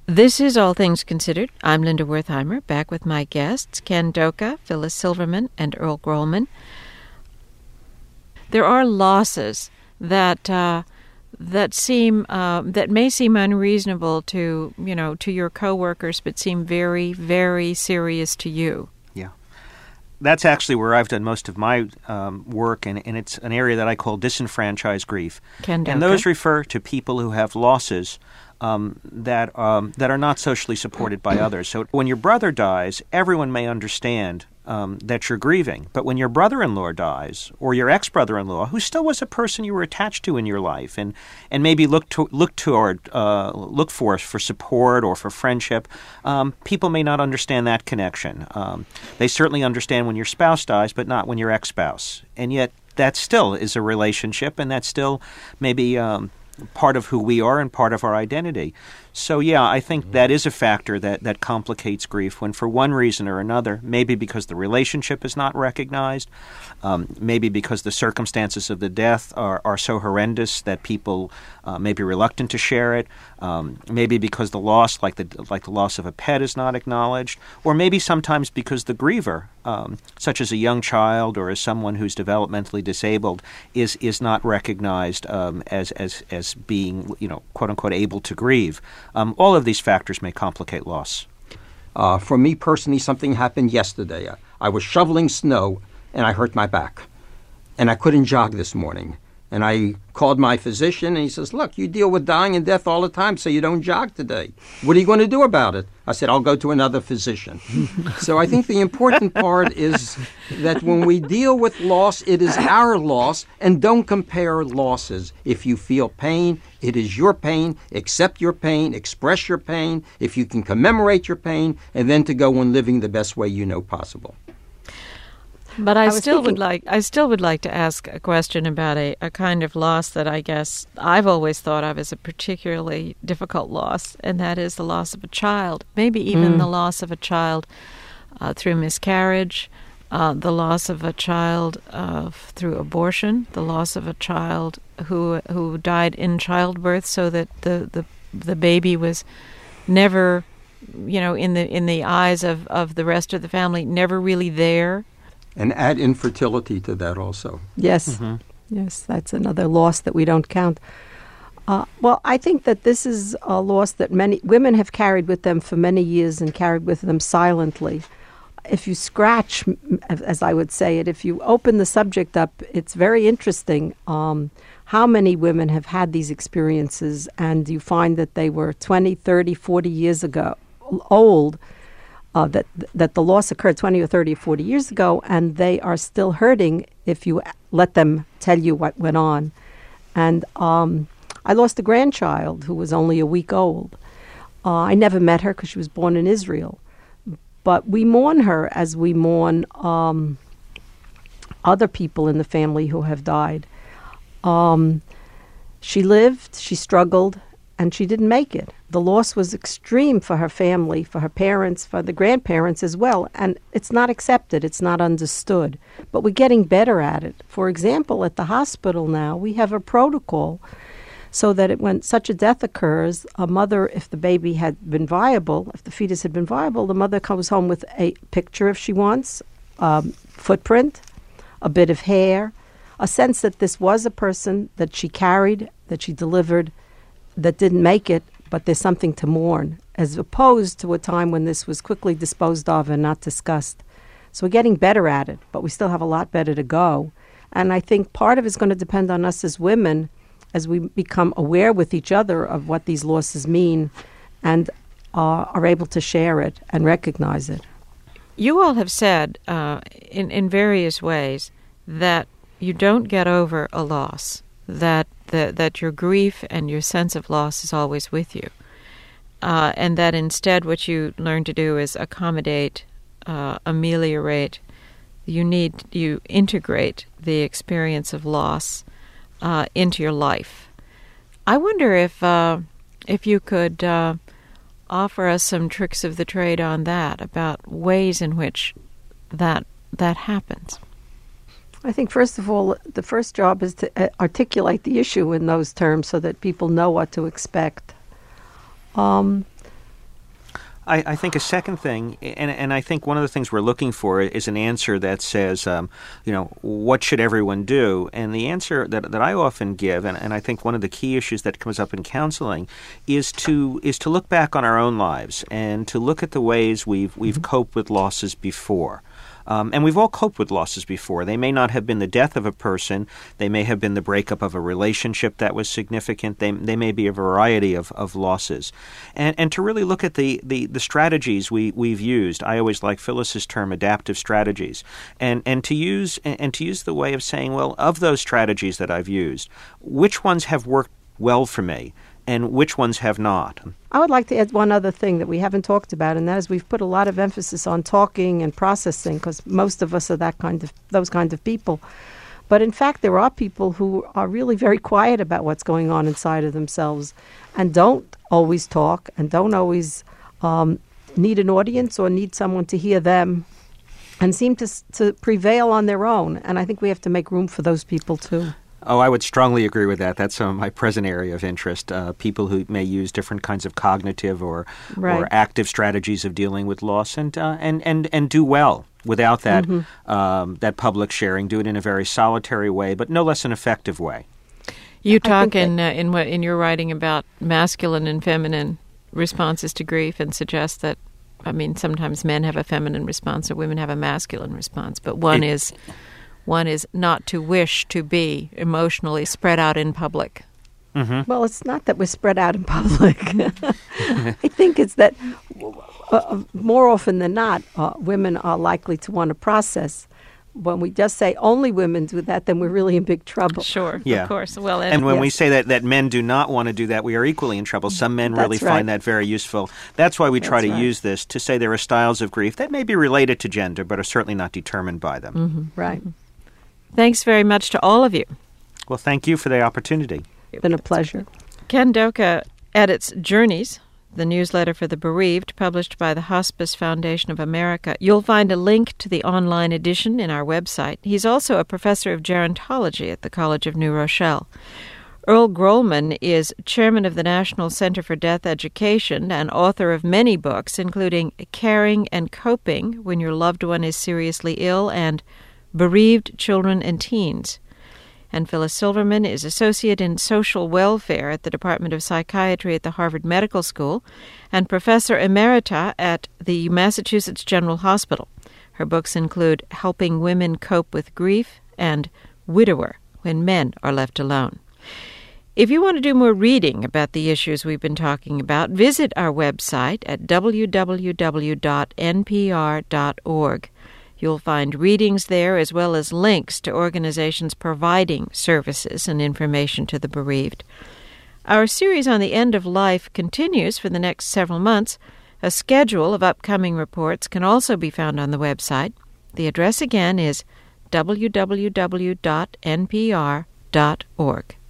This is All Things Considered. I'm Linda Wertheimer, back with my guests, Ken Doka, Phyllis Silverman, and Earl Grolman. There are losses that may seem unreasonable to your coworkers, but seem very, very serious to you. Yeah. That's actually where I've done most of my work, and it's an area that I call disenfranchised grief. Ken Doka. And those refer to people who have losses that are not socially supported by others. So when your brother dies, everyone may understand that you're grieving. But when your brother-in-law dies, or your ex-brother-in-law, who still was a person you were attached to in your life, and maybe look for support or for friendship, people may not understand that connection. They certainly understand when your spouse dies, but not when your ex-spouse. And yet that still is a relationship, and that's still maybe part of who we are and part of our identity. So, yeah, I think that is a factor that complicates grief when, for one reason or another, maybe because the relationship is not recognized, maybe because the circumstances of the death are so horrendous that people may be reluctant to share it, maybe because the loss, like the loss of a pet, is not acknowledged, or maybe sometimes because the griever, such as a young child or as someone who's developmentally disabled, is not recognized as being, quote unquote, able to grieve. All of these factors may complicate loss. For me personally, something happened yesterday. I was shoveling snow and I hurt my back, and I couldn't jog this morning. And I called my physician, and he says, "Look, you deal with dying and death all the time, so you don't jog today. What are you going to do about it?" I said, "I'll go to another physician." So I think the important part is that when we deal with loss, it is our loss, and don't compare losses. If you feel pain, it is your pain. Accept your pain. Express your pain. If you can commemorate your pain, and then to go on living the best way you know possible. But I still would like to ask a question about a kind of loss that I guess I've always thought of as a particularly difficult loss, and that is the loss of a child. Maybe even the loss of a child through miscarriage, the loss of a child through abortion, the loss of a child who died in childbirth, so that the baby was never, in the eyes of the rest of the family, never really there. And add infertility to that also. Yes. Mm-hmm. Yes, that's another loss that we don't count. Well, I think that this is a loss that many women have carried with them for many years and carried with them silently. If you scratch, as I would say it, if you open the subject up, it's very interesting how many women have had these experiences, and you find that they were 20, 30, 40 years ago old, that the loss occurred 20 or 30 or 40 years ago, and they are still hurting if you let them tell you what went on. And I lost a grandchild who was only a week old. I never met her because she was born in Israel. But we mourn her as we mourn other people in the family who have died. She lived, she struggled, and she didn't make it. The loss was extreme for her family, for her parents, for the grandparents as well. And it's not accepted. It's not understood. But we're getting better at it. For example, at the hospital now, we have a protocol so that when such a death occurs, a mother, if the baby had been viable, if the fetus had been viable, the mother comes home with a picture if she wants, footprint, a bit of hair, a sense that this was a person that she carried, that she delivered, that didn't make it, but there's something to mourn, as opposed to a time when this was quickly disposed of and not discussed. So we're getting better at it, but we still have a lot better to go. And I think part of it's going to depend on us as women, as we become aware with each other of what these losses mean and are able to share it and recognize it. You all have said in various ways that you don't get over a loss, that your grief and your sense of loss is always with you, and that instead what you learn to do is accommodate, ameliorate. You integrate the experience of loss into your life. I wonder if you could offer us some tricks of the trade on that, about ways in which that happens. I think, first of all, the first job is to articulate the issue in those terms so that people know what to expect. I think a second thing, and I think one of the things we're looking for is an answer that says, what should everyone do? And the answer that I often give, and I think one of the key issues that comes up in counseling, is to look back on our own lives and to look at the ways we've coped with losses before. And we've all coped with losses before. They may not have been the death of a person. They may have been the breakup of a relationship that was significant. They may be a variety of losses. And to really look at the strategies we've used. I always like Phyllis's term, adaptive strategies. And to use the way of saying, well, of those strategies that I've used, which ones have worked well for me? And which ones have not? I would like to add one other thing that we haven't talked about, and that is we've put a lot of emphasis on talking and processing because most of us are those kind of people. But in fact, there are people who are really very quiet about what's going on inside of themselves and don't always talk and don't always need an audience or need someone to hear them and seem to prevail on their own. And I think we have to make room for those people too. Oh, I would strongly agree with that. That's my present area of interest. People who may use different kinds of cognitive or active strategies of dealing with loss and do well without that that public sharing. Do it in a very solitary way, but no less an effective way. You talk in your writing about masculine and feminine responses to grief, and suggest that sometimes men have a feminine response or women have a masculine response, but one is not to wish to be emotionally spread out in public. Mm-hmm. Well, it's not that we're spread out in public. I think it's that more often than not, women are likely to want to process. When we just say only women do that, then we're really in big trouble. Sure, yeah. Of course. Well, and when we say that men do not want to do that, we are equally in trouble. Some men really find that very useful. That's why we try to use this to say there are styles of grief that may be related to gender, but are certainly not determined by them. Mm-hmm. Right. Thanks very much to all of you. Well, thank you for the opportunity. It's been a pleasure. Ken Doka edits Journeys, the newsletter for the bereaved, published by the Hospice Foundation of America. You'll find a link to the online edition in our website. He's also a professor of gerontology at the College of New Rochelle. Earl Grolman is chairman of the National Center for Death Education and author of many books, including Caring and Coping When Your Loved One is Seriously Ill and Bereaved Children and Teens. And Phyllis Silverman is associate in social welfare at the Department of Psychiatry at the Harvard Medical School and professor emerita at the Massachusetts General Hospital. Her books include Helping Women Cope with Grief and Widower, When Men Are Left Alone. If you want to do more reading about the issues we've been talking about, visit our website at www.npr.org. You'll find readings there as well as links to organizations providing services and information to the bereaved. Our series on the end of life continues for the next several months. A schedule of upcoming reports can also be found on the website. The address again is www.npr.org.